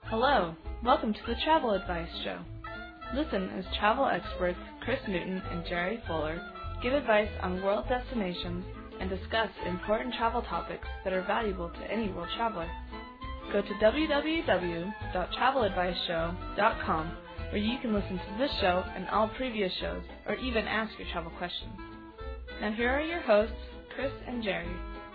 Hello, welcome to the Travel Advice Show. Listen as travel experts Chris Newton and Jerry Fuller give advice on world destinations and discuss important travel topics that are valuable to any world traveler. Go to www.traveladviceshow.com where you can listen to this show and all previous shows or even ask your travel questions. Now here are your hosts, Chris and Jerry.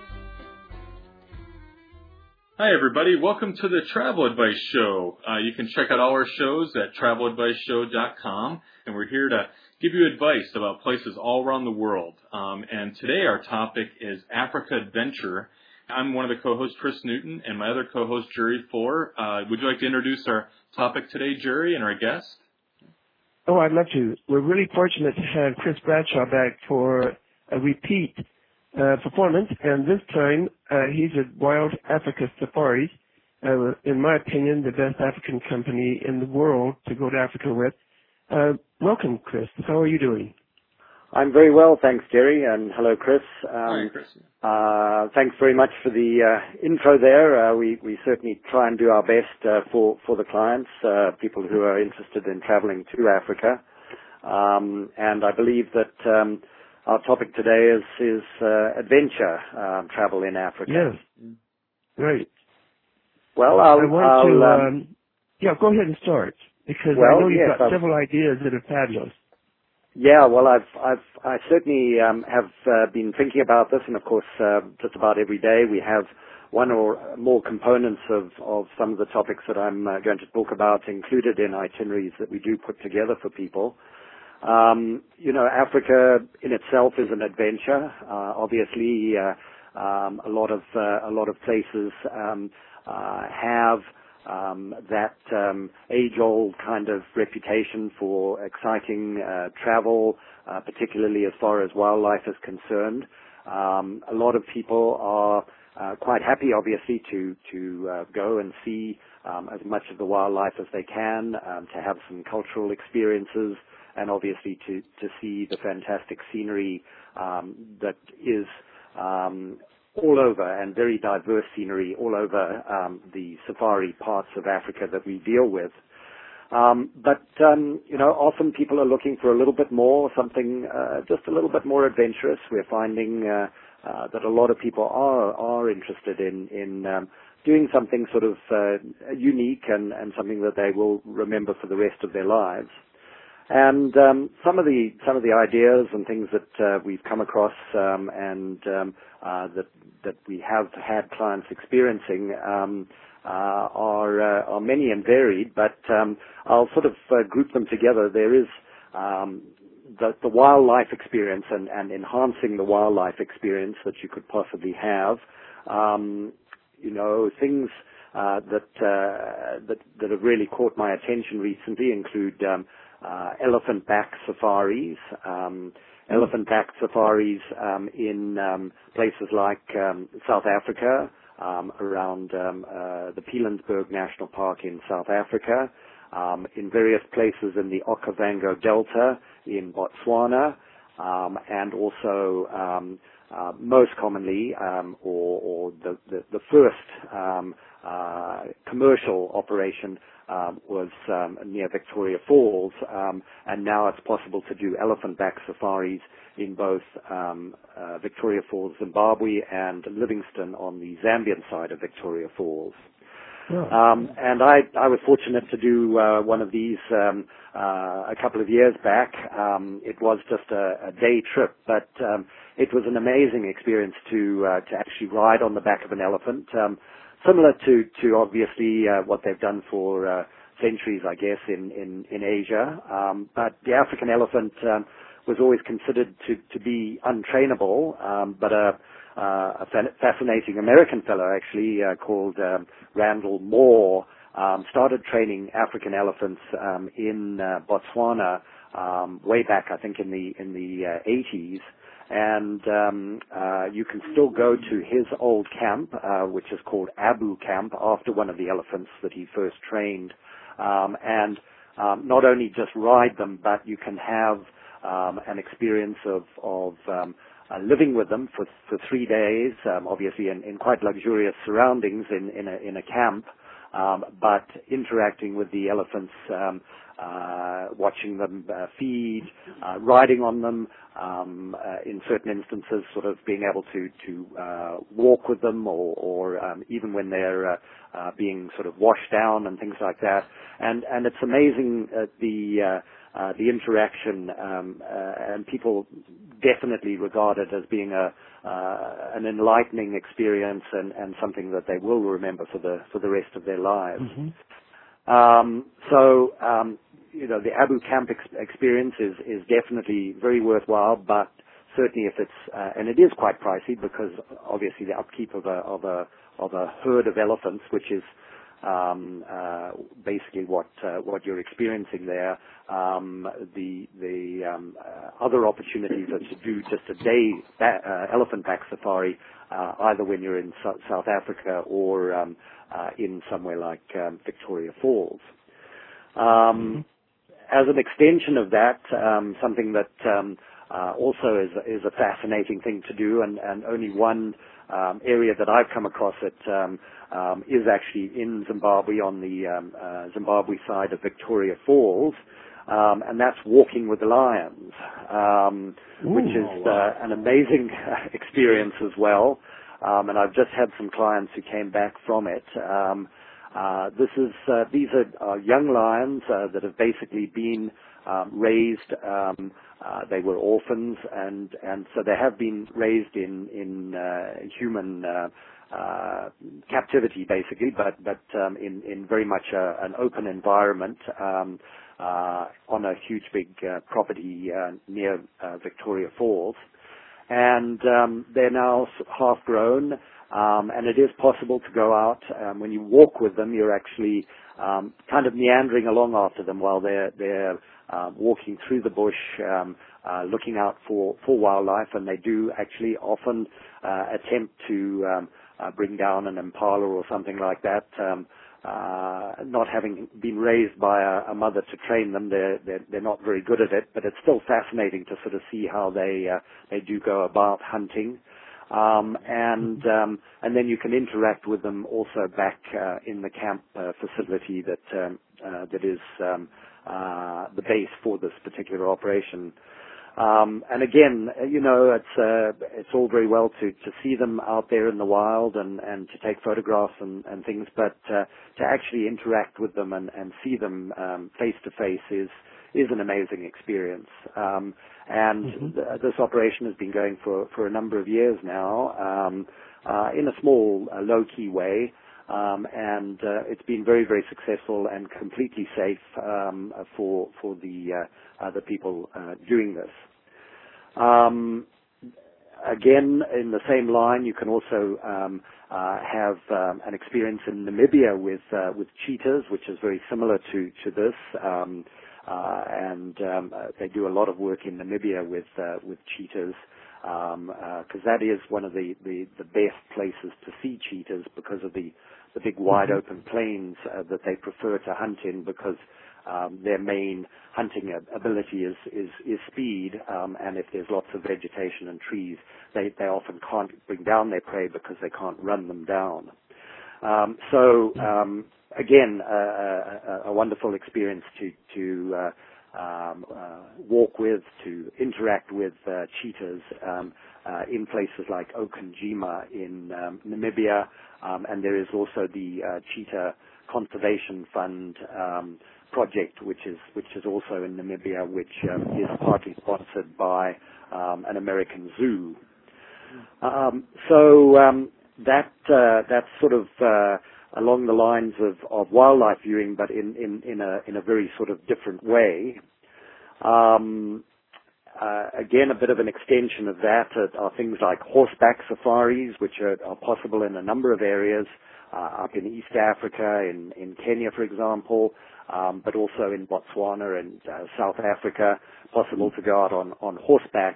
Hi, everybody. Welcome to the Travel Advice Show. You can check out all our shows at traveladviceshow.com, and we're here to give you advice about places all around the world. And today our topic is Africa Adventure. I'm one of the co-hosts, Chris Newton, and my other co-host, Jerry Fuller. Would you like to introduce our topic today, Jerry, and our guest? Oh, I'd love to. We're really fortunate to have Chris Bradshaw back for a repeat performance, and this time he's at Wild Africa Safaris, in my opinion, the best African company in the world to go to Africa with. Welcome, Chris. How are you doing? I'm very well, thanks, Jerry, and hello, Chris. Hi, Chris. Thanks very much for the intro there. We certainly try and do our best for the clients, people who are interested in traveling to Africa. And I believe that our topic today is adventure travel in Africa. Yes. Great. Well, go ahead and start, because I know you've got several ideas that are fabulous. Yeah, well, I certainly have been thinking about this, and of course, just about every day we have one or more components of some of the topics that I'm going to talk about included in itineraries that we do put together for people. Africa in itself is an adventure. Obviously, a lot of places have that age-old kind of reputation for exciting travel, particularly as far as wildlife is concerned. A lot of people are quite happy, obviously, to go and see as much of the wildlife as they can, to have some cultural experiences, and obviously to see the fantastic scenery that is all over, and very diverse scenery all over the safari parts of Africa that we deal with. But often people are looking for a little bit more, something just a little bit more adventurous. We're finding that a lot of people are interested in doing something sort of unique and something that they will remember for the rest of their lives. And some of the ideas and things that we've come across that we have had clients experiencing are many and varied, but I'll sort of group them together. There is the wildlife experience and enhancing the wildlife experience that you could possibly have. Things that have really caught my attention recently include elephant-back safaris. Elephant-back safaris in places like South Africa, around the Pilanesberg National Park in South Africa, in various places in the Okavango Delta in Botswana, and also most commonly, or the first commercial operation was near Victoria Falls, and now it's possible to do elephant-back safaris in both Victoria Falls, Zimbabwe, and Livingstone on the Zambian side of Victoria Falls. Oh. And I was fortunate to do one of these a couple of years back. It was just a day trip, but it was an amazing experience to actually ride on the back of an elephant. Similar to obviously what they've done for centuries, I guess, in Asia. But the African elephant was always considered to be untrainable, but a fascinating American fellow actually called Randall Moore started training African elephants in Botswana way back, I think, in the 80s. And you can still go to his old camp, which is called Abu Camp, after one of the elephants that he first trained. And not only just ride them, but you can have an experience of living with them for 3 days, obviously in quite luxurious surroundings in a camp. but interacting with the elephants, watching them feed, riding on them, in certain instances sort of being able to walk with them, or even when they're being sort of washed down and things like that. And it's amazing the interaction, and people definitely regard it as being an enlightening experience and something that they will remember for the rest of their lives. The Abu Camp experience is definitely very worthwhile, but certainly if it's and it is quite pricey, because obviously the upkeep of a herd of elephants, which is basically what you're experiencing there. The other opportunities are to do just a day elephant back safari, either when you're in South Africa or in somewhere like Victoria Falls. As an extension of that, something that also is a fascinating thing to do, and only one area that I've come across it is actually in Zimbabwe, on the Zimbabwe side of Victoria Falls, and that's walking with the lions, which is an amazing experience as well. And I've just had some clients who came back from it. These are young lions that have basically been raised. They were orphans, and so they have been raised in human captivity, basically, but in very much an open environment on a huge big property near Victoria Falls. And they're now half grown, and it is possible to go out. When you walk with them, you're actually kind of meandering along after them while they're walking through the bush, looking out for wildlife, and they do actually often attempt to bring down an impala or something like that. Not having been raised by a mother to train them, they're not very good at it, but it's still fascinating to sort of see how they do go about hunting. And then you can interact with them also back in the camp facility that is the base for this particular operation. And again, it's all very well to see them out there in the wild and to take photographs and things, but to actually interact with them and see them face to face is an amazing experience. This operation has been going for a number of years now, in a small, low-key way. And it's been very, very successful and completely safe for the people doing this. Again, in the same line, you can also have an experience in Namibia with cheetahs, which is very similar to this. And they do a lot of work in Namibia with cheetahs. Because that is one of the best places to see cheetahs, because of the big wide open plains that they prefer to hunt in, because their main hunting ability is speed, and if there's lots of vegetation and trees, they often can't bring down their prey because they can't run them down. Again, a wonderful experience to walk with, to interact with cheetahs in places like Okanjima in Namibia, and there is also the Cheetah Conservation Fund project, which is also in Namibia, which is partly sponsored by an American zoo. That's sort of along the lines of wildlife viewing, but in a very sort of different way. Again, a bit of an extension of that are things like horseback safaris, which are possible in a number of areas, up in East Africa, in Kenya, for example, but also in Botswana and South Africa, possible to go out on horseback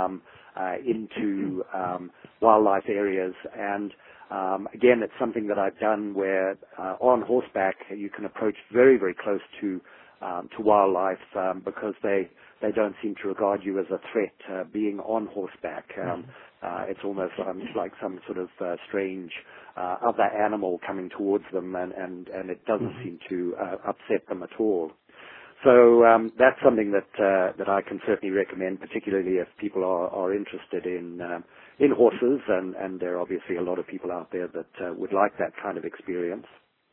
into wildlife areas. And again, it's something that I've done where on horseback you can approach very, very close to wildlife, because they don't seem to regard you as a threat being on horseback. it's almost like some sort of strange other animal coming towards them, and it doesn't seem to upset them at all. So that's something that I can certainly recommend, particularly if people are interested in horses, and there are obviously a lot of people out there that would like that kind of experience.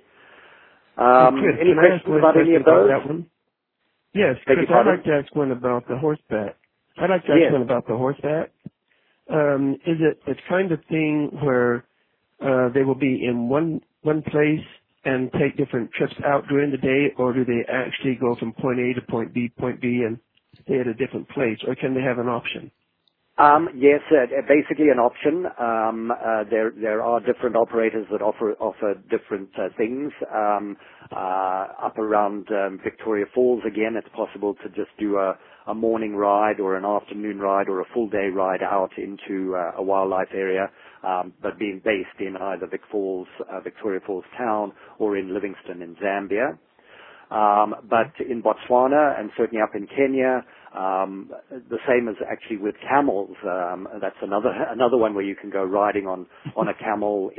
Chris, any questions about any of those? That one? Yes, Chris, I'd like to ask one about the horseback. One about the horseback. Is it the kind of thing where they will be in one place and take different trips out during the day, or do they actually go from point A to point B, and stay at a different place, or can they have an option? Yes, basically an option. There are different operators that offer different things. Up around Victoria Falls, again, it's possible to just do a morning ride or an afternoon ride or a full day ride out into a wildlife area, but being based in either Victoria Falls town, or in Livingstone in Zambia. But in Botswana and certainly up in Kenya, the same as actually with camels. That's another one where you can go riding on a camel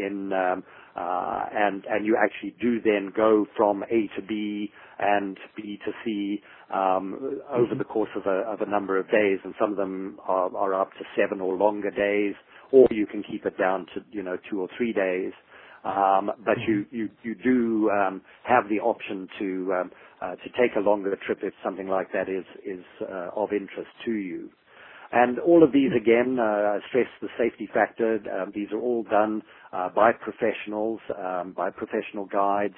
and you actually do then go from A to B and B to C over the course of a number of days, and some of them are up to 7 or longer days, or you can keep it down to 2 or 3 days. But you do have the option to take a longer trip if something like that is of interest to you. And all of these, again, stress the safety factor. These are all done by professionals, by professional guides,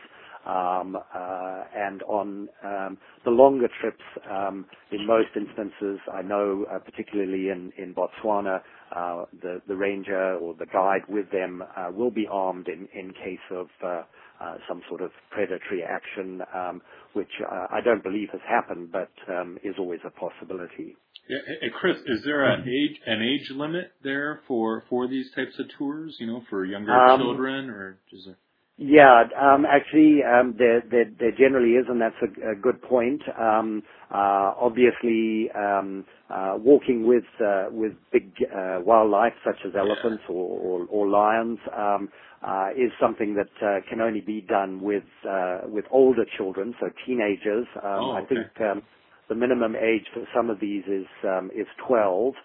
and on the longer trips, in most instances, I know, particularly in Botswana, the ranger or the guide with them will be armed in case of some sort of predatory action, which I don't believe has happened, but is always a possibility. Yeah, hey, Chris, is there an age limit there for these types of tours? For younger children, or is there? Yeah, actually, there generally is, and that's a good point. Obviously, walking with big wildlife such as elephants or lions is something that can only be done with older children, so teenagers. I think the minimum age for some of these is 12.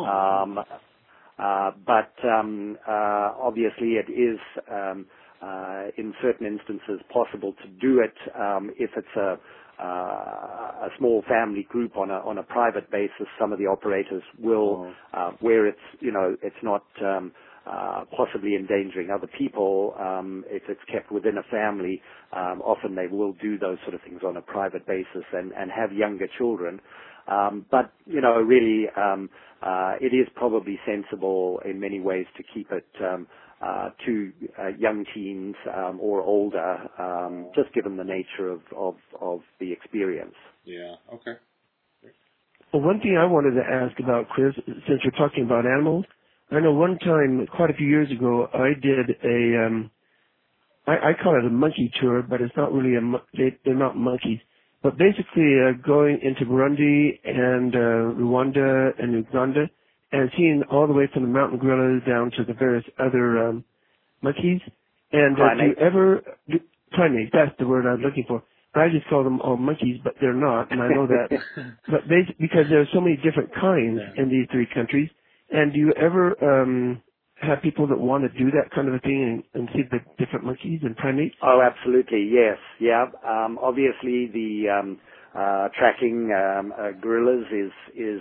But obviously, it is. In certain instances possible to do it if it's a small family group on a private basis. Some of the operators will where it's not possibly endangering other people. If it's kept within a family, often they will do those sort of things on a private basis and have younger children. But really, it is probably sensible in many ways to keep it to young teens or older, just given the nature of the experience. Yeah. Okay. Well, one thing I wanted to ask about, Chris, since you're talking about animals, I know one time, quite a few years ago, I did I call it a monkey tour, but it's not really they're not monkeys. But basically, going into Burundi and Rwanda and Uganda, and seeing all the way from the mountain gorillas down to the various other monkeys. And primates, that's the word I was looking for. But I just call them all monkeys, but they're not, and I know that. But because there are so many different kinds in these 3 countries. And do you ever have people that want to do that kind of a thing and see the different monkeys and primates? Oh, absolutely, yes. Yeah. Obviously, the tracking gorillas is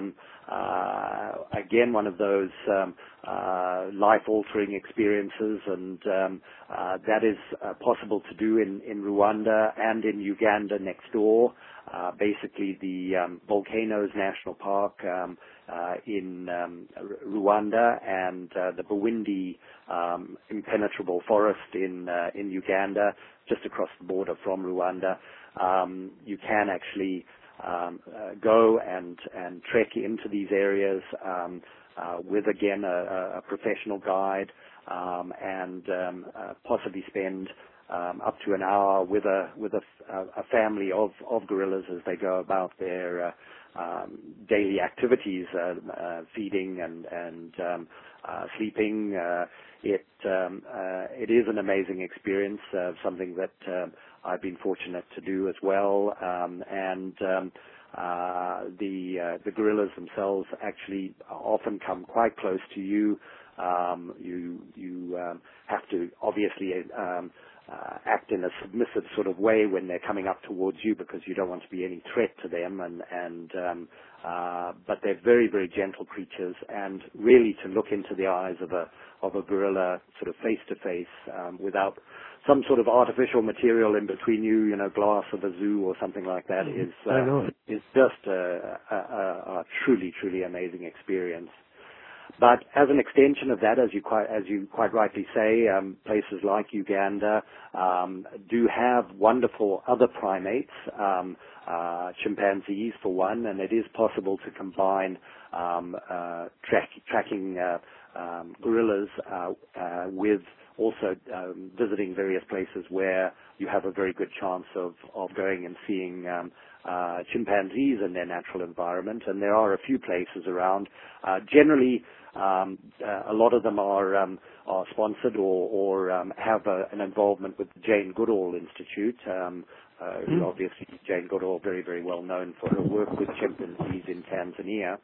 again one of those life-altering experiences, and that is possible to do in Rwanda and in Uganda next door. Basically, the Volcanoes National Park in Rwanda and the Bwindi impenetrable forest in Uganda, just across the border from Rwanda. You can actually go and trek into these areas with, again, a professional guide and possibly spend up to an hour with a family of gorillas as they go about their daily activities, feeding and sleeping. It is an amazing experience, something that I've been fortunate to do as well. The gorillas themselves actually often come quite close to you. You have to obviously act in a submissive sort of way when they're coming up towards you, because you don't want to be any threat to them. But they're very, very gentle creatures, and really to look into the eyes of a gorilla sort of face to face, without some sort of artificial material in between you, glass of a zoo or something like that, is just a truly, truly amazing experience. But as an extension of that, as you quite rightly say, places like Uganda do have wonderful other primates, chimpanzees for one, and it is possible to combine tracking gorillas with also visiting various places where you have a very good chance of going and seeing chimpanzees in their natural environment. And there are a few places around. Generally, a lot of them are sponsored or have an involvement with the Jane Goodall Institute. Obviously, Jane Goodall, very, very well known for her work with chimpanzees in Tanzania.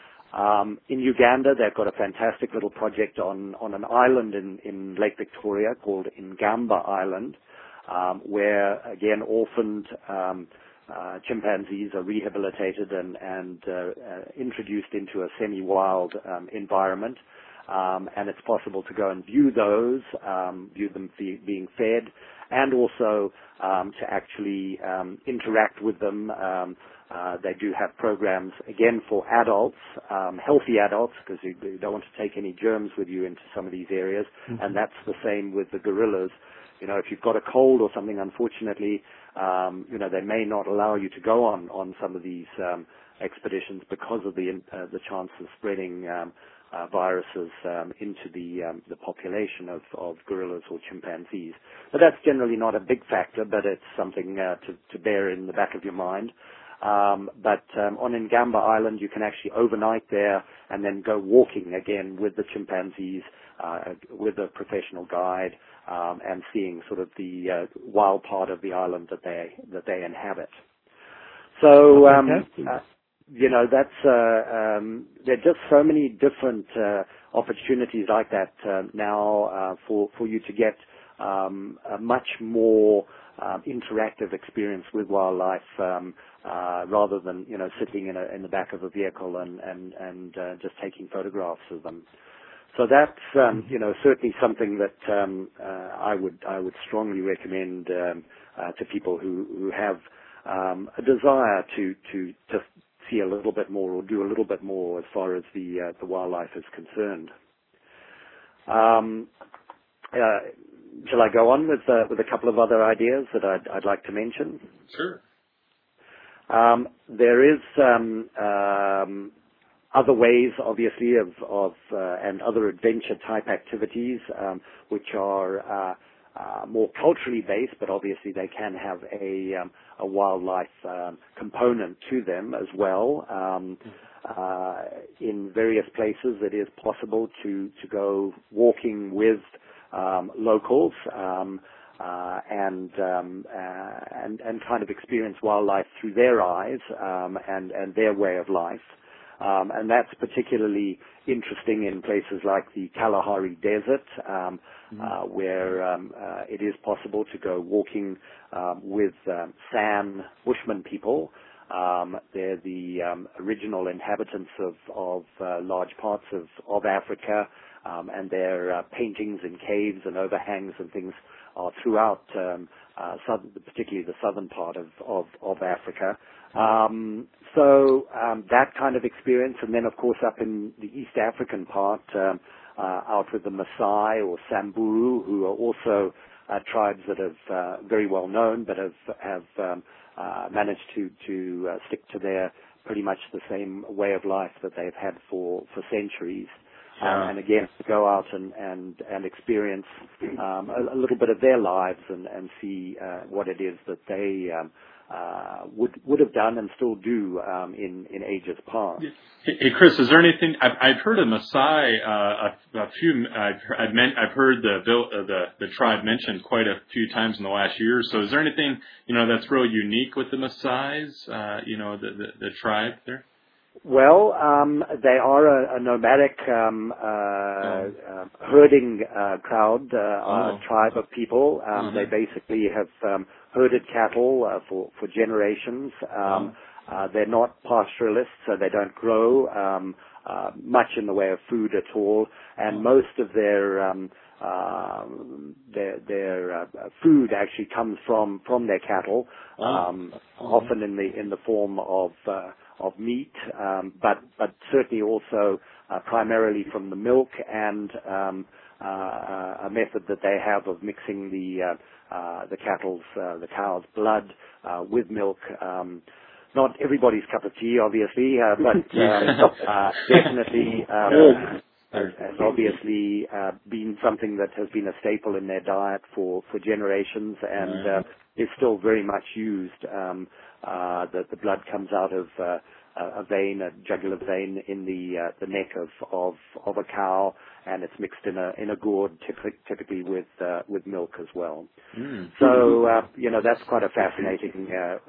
In Uganda, they've got a fantastic little project on an island in Lake Victoria called Ingamba Island, where, again, orphaned chimpanzees are rehabilitated and introduced into a semi-wild environment. And it's possible to go and view those, view them being fed, and also to actually interact with them. They do have programs, again, for adults, healthy adults, because you don't want to take any germs with you into some of these areas. Mm-hmm. And that's the same with the gorillas. If you've got a cold or something, unfortunately, they may not allow you to go on some of these expeditions because of the chance of spreading viruses into the population of gorillas or chimpanzees. But that's generally not a big factor, but it's something to bear in the back of your mind. But on Ingamba Island, you can actually overnight there and then go walking again with the chimpanzees, with a professional guide, and seeing sort of the wild part of the island that they inhabit. So, that's there are just so many different opportunities like that now for you to get a much more interactive experience with wildlife, rather than sitting in the back of a vehicle and just taking photographs of them. So that's certainly something that I would strongly recommend to people who have a desire to just see a little bit more or do a little bit more as far as the wildlife is concerned. Shall I go on with a couple of other ideas that I'd like to mention? Sure. There is other ways, obviously, of and other adventure type activities, which are more culturally based, but obviously they can have a wildlife component to them as well. In various places, it is possible to go walking with locals and kind of experience wildlife through their eyes and their way of life. And that's particularly interesting in places like the Kalahari Desert, where it is possible to go walking with San Bushman people. They're the original inhabitants of large parts of Africa, and their paintings in caves and overhangs and things are throughout, particularly the southern part of Africa. So that kind of experience, and then of course up in the East African part, out with the Maasai or Samburu, who are also tribes that have very well known, but have managed to stick to their pretty much the same way of life that they've had for centuries. And again, to go out and experience a little bit of their lives and see what it is that they would have done and still do in ages past. Hey, Chris, is there anything I've heard of Maasai? I've heard the tribe mentioned quite a few times in the last year or so. Is there anything that's real unique with the Maasai's? The tribe there. Well, they are a nomadic herding crowd, tribe of people. They basically have herded cattle for generations. They're not pastoralists, so they don't grow much in the way of food at all, and most of their food actually comes from their cattle, often in the form of meat, but certainly also primarily from the milk and a method that they have of mixing the cow's blood with milk. Not everybody's cup of tea, obviously, but definitely has obviously been something that has been a staple in their diet for generations, and is still very much used. The blood comes out of a vein, a jugular vein in the neck of a cow, and it's mixed in a gourd, typically with milk as well. So that's quite a fascinating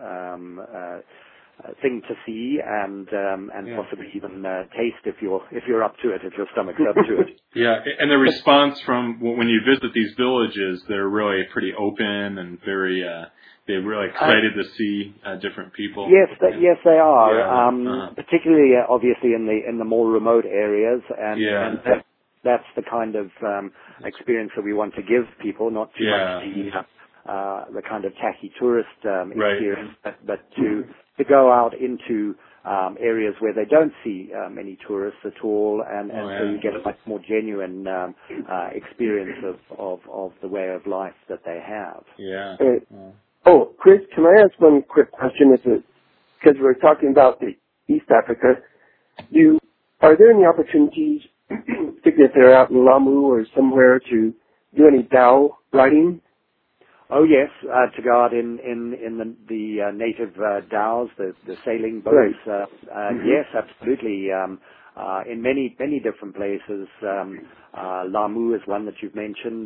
thing to see, and possibly even taste if you're up to it, if your stomach's up to it. Yeah, and the response from when you visit these villages, they're really pretty open and very. They're really excited to see different people. Yes, they are. Particularly, obviously, in the more remote areas, and that's the kind of experience that we want to give people, not too much the kind of tacky tourist experience, but to go out into areas where they don't see many tourists at all, and so you get a much more genuine experience of the way of life that they have. Yeah. Oh, Chris, can I ask one quick question? Because we're talking about the East Africa. Are there any opportunities, particularly if they're out in Lamu or somewhere, to do any dhow riding? Oh yes, to go out in the native dhows, the sailing boats. Right. Yes, absolutely. In many different places. Lamu is one that you've mentioned.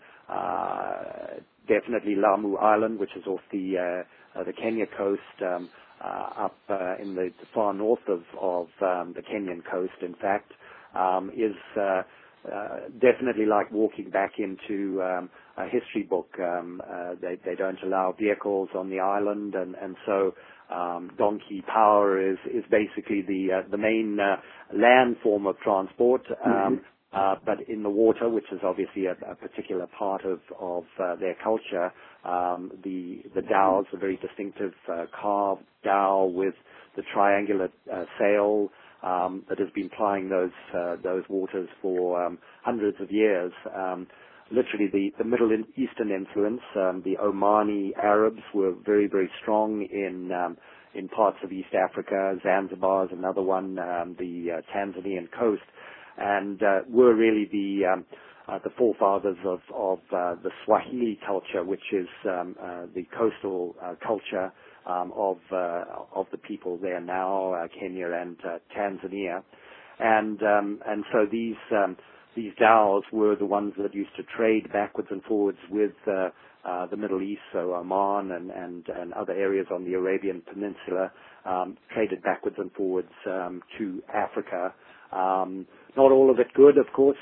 Definitely Lamu Island, which is off the Kenya coast, up in the far north of the Kenyan coast. In fact, is definitely like walking back into a history book. They don't allow vehicles on the island, and so donkey power is basically the main land form of transport. But in the water, which is obviously a particular part of their culture, the dhows, a very distinctive carved dhow with the triangular sail that has been plying those waters for hundreds of years. Literally, the Middle Eastern influence, the Omani Arabs were very, very strong in parts of East Africa. Zanzibar is another one, the Tanzanian coast. And were really the forefathers of the Swahili culture, which is the coastal culture of the people there now, Kenya and Tanzania, and so these dhows were the ones that used to trade backwards and forwards with the Middle East, so Oman and other areas on the Arabian Peninsula, traded backwards and forwards to Africa. Not all of it good, of course.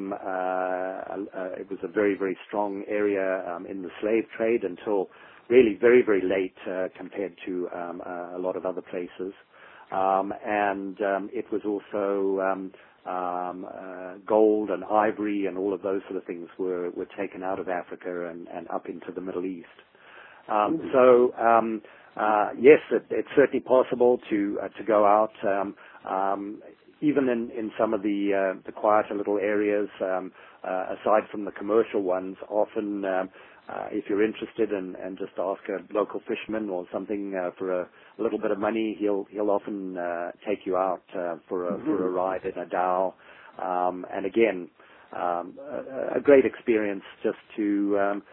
It was a very, very strong area in the slave trade until really very, very late compared to a lot of other places. And it was also gold and ivory and all of those sort of things were taken out of Africa and up into the Middle East. Yes, it's certainly possible to go out. Even in some of the quieter little areas, aside from the commercial ones, often if you're interested and just ask a local fisherman or something for a little bit of money, he'll often take you out for a ride in a dhow. And again, a great experience just to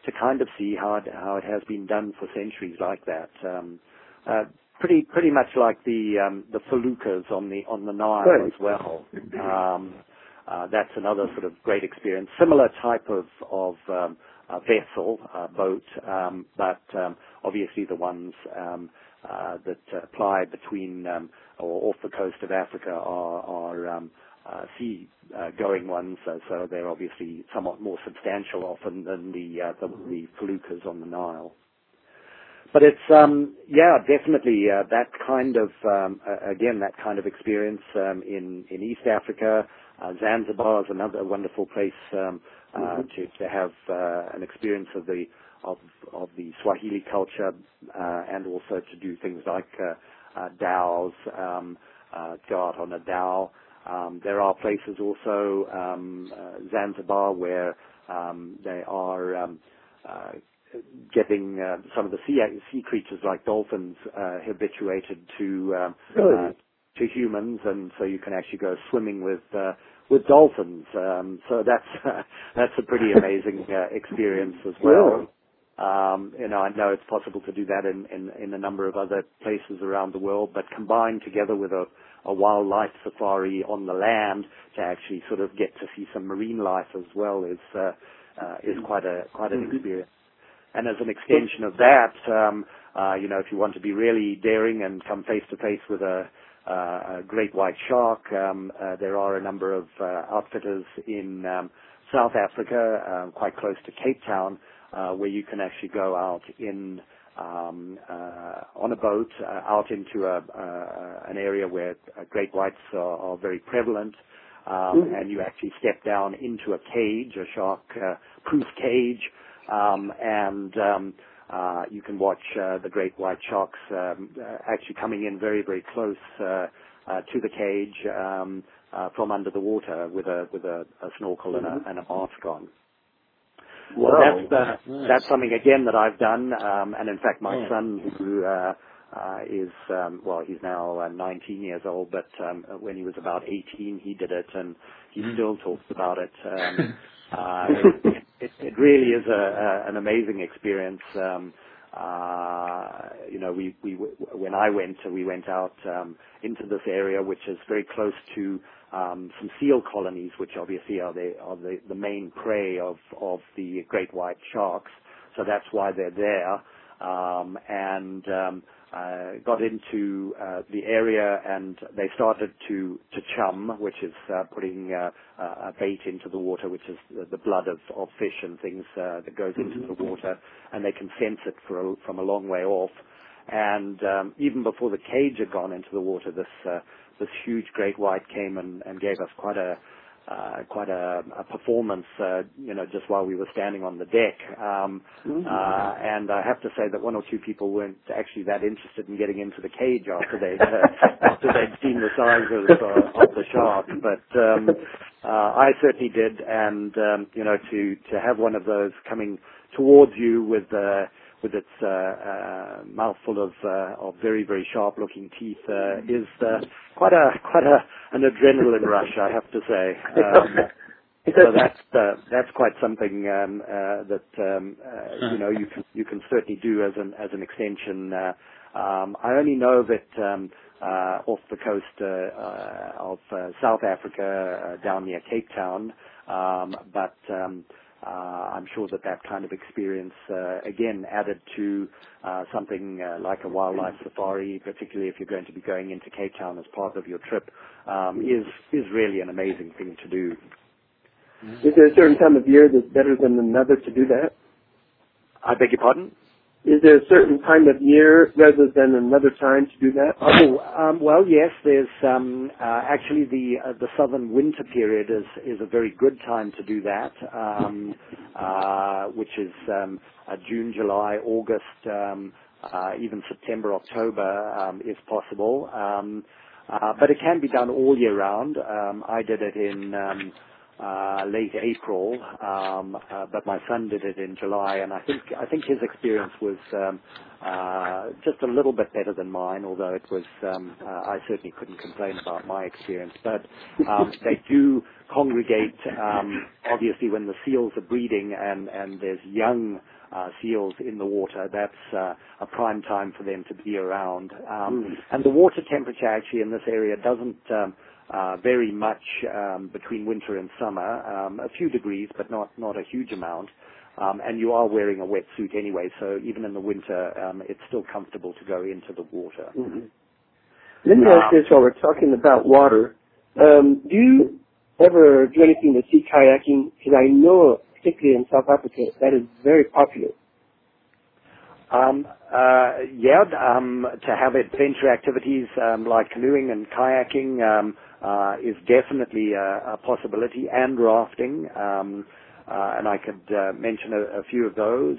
kind of see how it has been done for centuries like that. Pretty much like the feluccas on the Nile as well. That's another sort of great experience. Similar type of vessel, boat, but obviously the ones that ply between or off the coast of Africa are sea going ones, so they're obviously somewhat more substantial often than the feluccas on the Nile. But it's definitely that kind of again, that kind of experience in East Africa. Zanzibar is another wonderful place to have an experience of the Swahili culture, and also to do things like dhows, go out on a dhow. There are places also, Zanzibar, where they are getting some of the sea creatures like dolphins habituated to humans, and so you can actually go swimming with dolphins. So that's a pretty amazing experience as well. I know it's possible to do that in a number of other places around the world, but combined together with a wildlife safari on the land to actually sort of get to see some marine life as well is quite an experience. And as an extension of that, if you want to be really daring and come face to face with a great white shark, there are a number of outfitters in South Africa, quite close to Cape Town, where you can actually go out on a boat out into an area where great whites are very prevalent, and you actually step down into a cage, a shark-proof cage, and you can watch the great white sharks actually coming in very, very close to the cage from under the water with a snorkel and a mask on. Well, that's something again that I've done, and in fact my son, who is he's now 19 years old, but when he was about 18 he did it, and he still talks about it. It really is an amazing experience. We went out into this area, which is very close to some seal colonies, which obviously are the main prey of the great white sharks. So that's why they're there. And got into the area, and they started to chum, which is putting a bait into the water, which is the blood of fish and things that goes into the water, and they can sense it from a long way off. And even before the cage had gone into the water, this huge great white came and gave us quite a performance, just while we were standing on the deck. And I have to say that one or two people weren't actually that interested in getting into the cage after they'd seen the size of the shark. But I certainly did, and to have one of those coming towards you with its mouthful of very, very sharp-looking teeth is quite an adrenaline rush, I have to say. So that's quite something that you can certainly do as an extension. I only know of it off the coast of South Africa, down near Cape Town, but I'm sure that kind of experience, again, added to something like a wildlife safari, particularly if you're going to be going into Cape Town as part of your trip, is really an amazing thing to do. Is there a certain time of year that's better than another to do that? I beg your pardon? Is there a certain time of year rather than another time to do that? Well, yes. There's actually the southern winter period is a very good time to do that, which is June, July, August, even September, October is possible. But it can be done all year round. I did it in late April, but my son did it in July, and I think his experience was just a little bit better than mine, although it was I certainly couldn't complain about my experience. But they do congregate obviously when the seals are breeding and there's young seals in the water, that's a prime time for them to be around. And the water temperature actually in this area doesn't vary much between winter and summer, a few degrees, but not a huge amount. And you are wearing a wetsuit anyway, so even in the winter, it's still comfortable to go into the water. Let me ask this while we're talking about water. Do you ever do anything with sea kayaking? Because I know, particularly in South Africa, that is very popular. To have adventure activities like canoeing and kayaking is definitely a possibility, and rafting. And I could mention a few of those.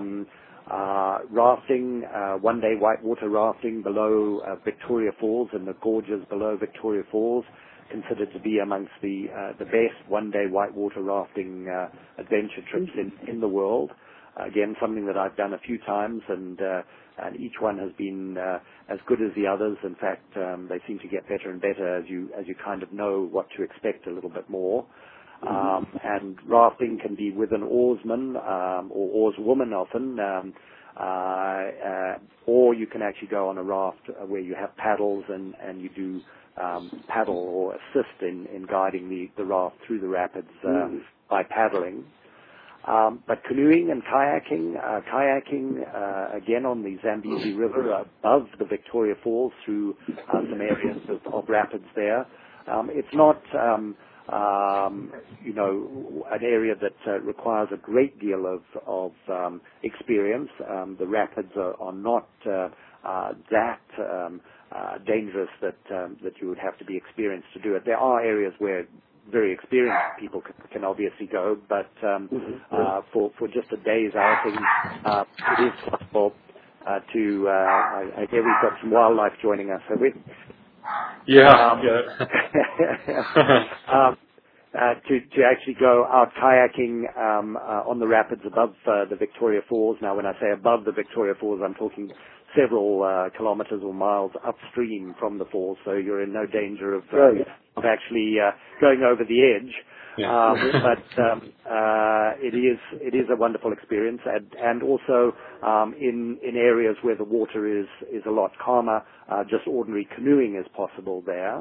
Rafting, one-day whitewater rafting below Victoria Falls, and the gorges below Victoria Falls, considered to be amongst the best one-day whitewater rafting adventure trips in the world. Again, something that I've done a few times, and each one has been as good as the others. In fact, they seem to get better and better as you kind of know what to expect a little bit more. And rafting can be with an oarsman or oarswoman often, or you can actually go on a raft where you have paddles and you do paddle or assist in guiding the raft through the rapids by paddling. But canoeing and kayaking, again on the Zambezi River above the Victoria Falls through some areas of rapids there. It's not an area that requires a great deal of experience. The rapids are not that dangerous that you would have to be experienced to do it. There are areas where very experienced people can obviously go, but for just a day's outing, it is possible to. I hear we've got some wildlife joining us, have we? Yeah. To actually go out kayaking on the rapids above the Victoria Falls. Now, when I say above the Victoria Falls, I'm talking several kilometers or miles upstream from the falls, so you're in no danger of actually going over the edge. But it is a wonderful experience, and also in areas where the water is a lot calmer, just ordinary canoeing is possible there.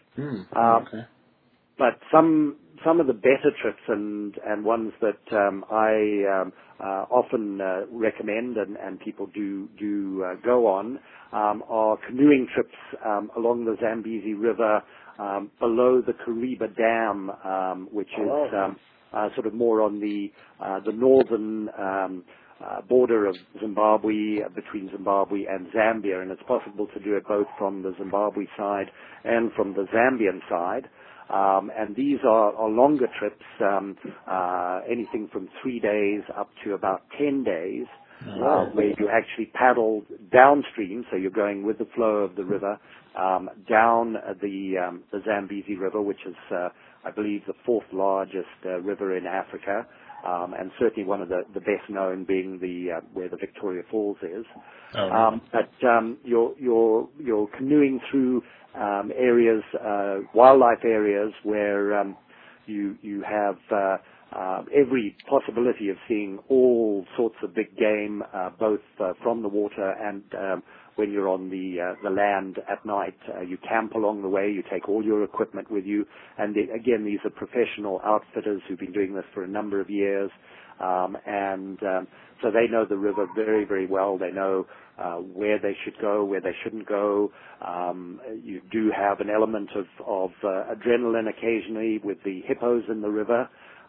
But some of the better trips and ones that I often recommend and people do go on are canoeing trips along the Zambezi River below the Kariba Dam, which is sort of more on the northern border of Zimbabwe, between Zimbabwe and Zambia, and it's possible to do it both from the Zimbabwe side and from the Zambian side. And these are longer trips, anything from 3 days up to about 10 days, where you actually paddle downstream, so you're going with the flow of the river, down the Zambezi River, which is, I believe, the fourth largest river in Africa, and certainly one of the best known being where the Victoria Falls is. But you're canoeing through areas, wildlife areas, where you have every possibility of seeing all sorts of big game, both from the water and when you're on the land at night. You camp along the way, you take all your equipment with you, and again, these are professional outfitters who've been doing this for a number of years, and so they know the river very, very well. They know where they should go, where they shouldn't go. You do have an element of adrenaline occasionally with the hippos in the river.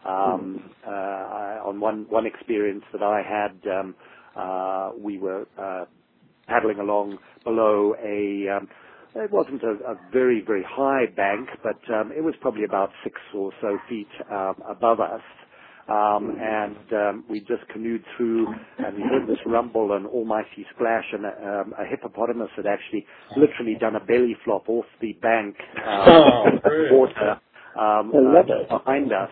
On one experience that I had, we were paddling along below it wasn't a very, very high bank, but it was probably about 6 or so feet above us. And we just canoed through, and we heard this rumble and almighty splash, and a hippopotamus had actually literally done a belly flop off the bank water behind us.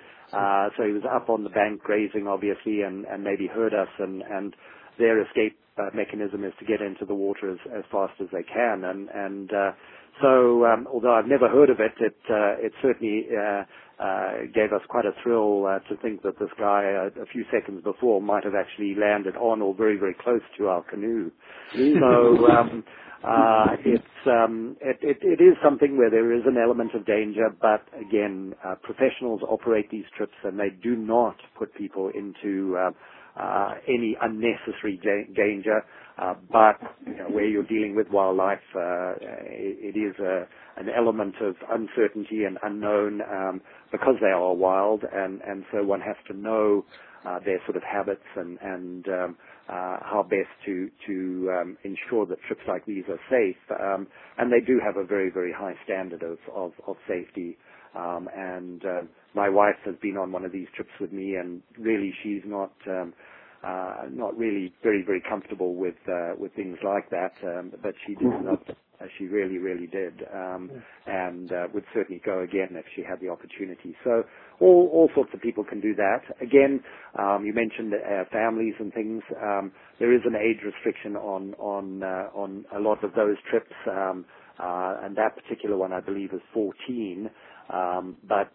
So he was up on the bank grazing, obviously, and maybe heard us, and their escape mechanism is to get into the water as fast as they can. So although I've never heard of it, it certainly gave us quite a thrill to think that this guy a few seconds before might have actually landed on or very, very close to our canoe. So it is something where there is an element of danger, but again, professionals operate these trips and they do not put people into any unnecessary danger. But where you're dealing with wildlife, it is an element of uncertainty and unknown because they are wild, and so one has to know their sort of habits and how best to ensure that trips like these are safe. And they do have a very, very high standard of safety. My wife has been on one of these trips with me, and really she's not really very, very comfortable with things like that, but she did love it. She really, really did, and would certainly go again if she had the opportunity. So all sorts of people can do that. Again, you mentioned families and things. There is an age restriction on a lot of those trips, and that particular one I believe is 14. But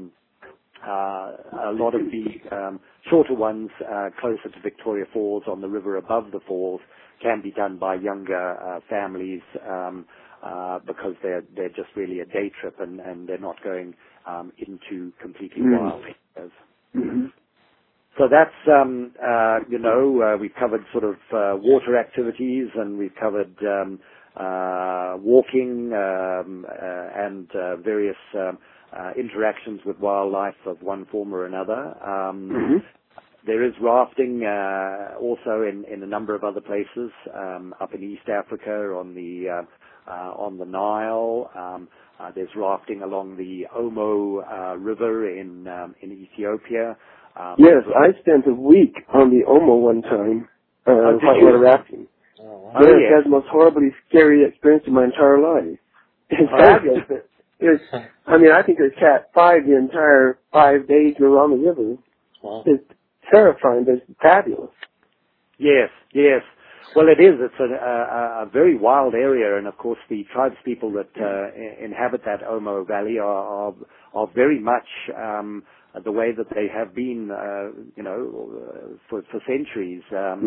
a lot of the shorter ones closer to Victoria Falls on the river above the falls can be done by younger families because they're just really a day trip and they're not going into completely wild areas. Mm-hmm. So that's we've covered sort of water activities, and we've covered walking and various interactions with wildlife of one form or another. There is rafting also in a number of other places up in East Africa on the Nile. There's rafting along the Omo River in Ethiopia. Yes, I spent a week on the Omo one time whitewater rafting. Yes, that's the most horribly scary experience of my entire life. It's fabulous. I think there's Cat 5 the entire 5 days we were on the river. Wow. It's terrifying, but it's fabulous. Yes. Well, it is. It's a very wild area, and of course the tribespeople that inhabit that Omo Valley are very much the way that they have been, for centuries.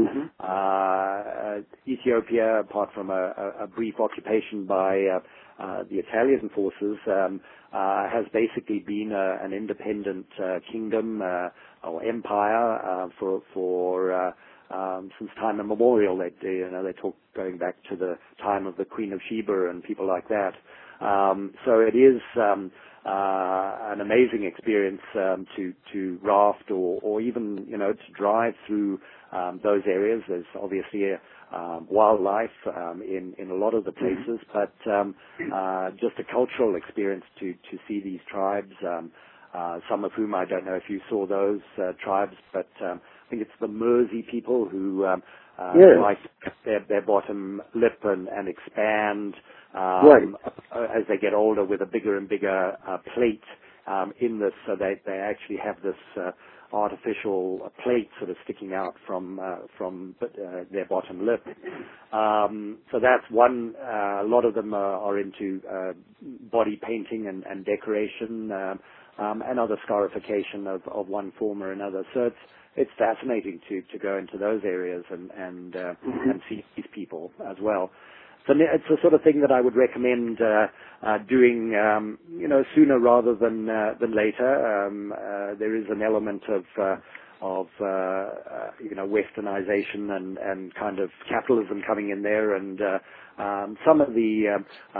Ethiopia, apart from a brief occupation by the Italian forces, has basically been an independent kingdom or empire for since time immemorial. They talk going back to the time of the Queen of Sheba and people like that. So it is an amazing experience to raft or even to drive through those areas. There's obviously wildlife in a lot of the places, but just a cultural experience to see these tribes. Some of whom I don't know if you saw those tribes, but I think it's the Mersey people who like their bottom lip and expand as they get older with a bigger and bigger plate in this, so they actually have this artificial plate sort of sticking out from their bottom lip. So that's one. A lot of them are into body painting and decoration and other scarification of one form or another. So it's fascinating to go into those areas and see these people as well. So it's the sort of thing that I would recommend doing, sooner rather than later. There is an element of westernization and kind of capitalism coming in there, and some of the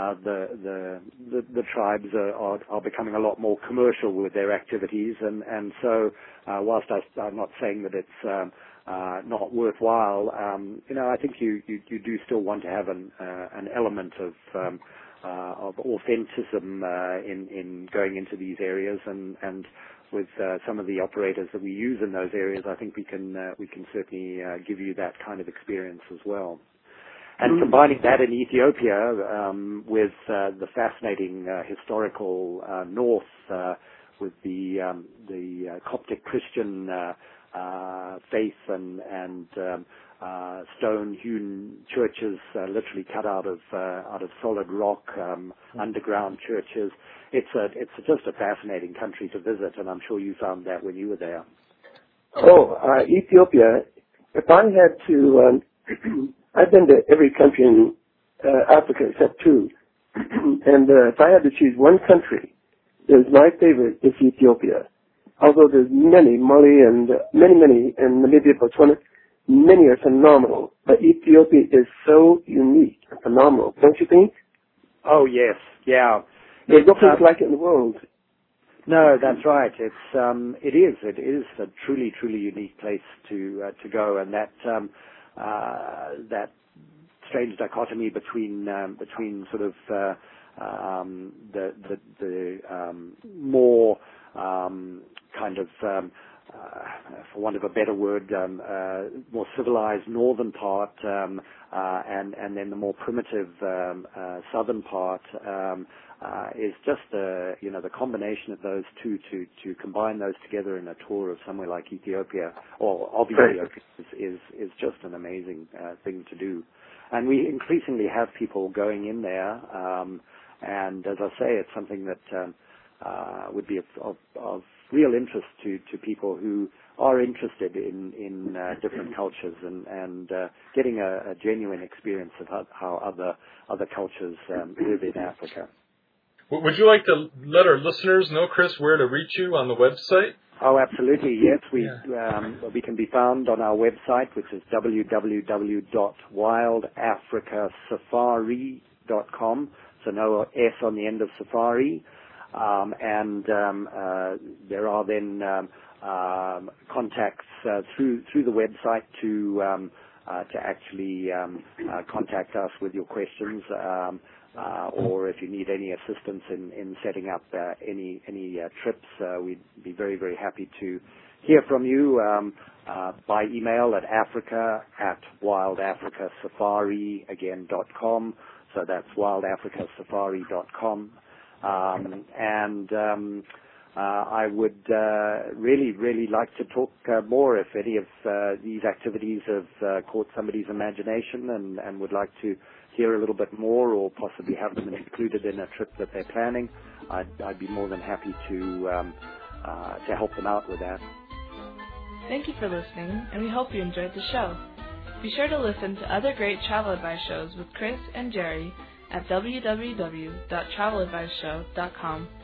tribes are becoming a lot more commercial with their activities, and so whilst I'm not saying that it's not worthwhile, I think you do still want to have an element of authenticism in going into these areas, and with some of the operators that we use in those areas, I think we can certainly give you that kind of experience as well. And combining that in Ethiopia with the fascinating historical north with the Coptic Christian faith and stone-hewn churches, literally cut out of solid rock, underground churches. It's just a fascinating country to visit, and I'm sure you found that when you were there. Ethiopia. If I had to, I've been to every country in Africa except two, and if I had to choose one country, my favorite is Ethiopia. Although there's many, Mali and many, and Namibia, Botswana, many are phenomenal. But Ethiopia is so unique and phenomenal, don't you think? Oh yes, yeah. There's no place like it in the world. No, that's right. It is a truly unique place to go, and that strange dichotomy between sort of the more kind of for want of a better word, more civilized northern part, and then the more primitive southern part, is just the combination of those two to combine those together in a tour of somewhere like Ethiopia or of Ethiopia is just an amazing thing to do. And we increasingly have people going in there, and as I say, it's something that would be of real interest to people who are interested in different cultures and getting a genuine experience of how other cultures live in Africa. Would you like to let our listeners know, Chris, where to reach you on the website? Oh, absolutely, yes. We can be found on our website, which is www.wildafricasafari.com, so no S on the end of safari. And there are then contacts through the website to actually contact us with your questions, or if you need any assistance in setting up any trips, we'd be very happy to hear from you by email at africa@wildafricasafari.com. So that's wildafricasafari.com. I would really like to talk more if any of these activities have caught somebody's imagination and would like to hear a little bit more or possibly have them included in a trip that they're planning. I'd be more than happy to help them out with that. Thank you for listening, and we hope you enjoyed the show. Be sure to listen to other great travel advice shows with Chris and Jerry at www.traveladviceshow.com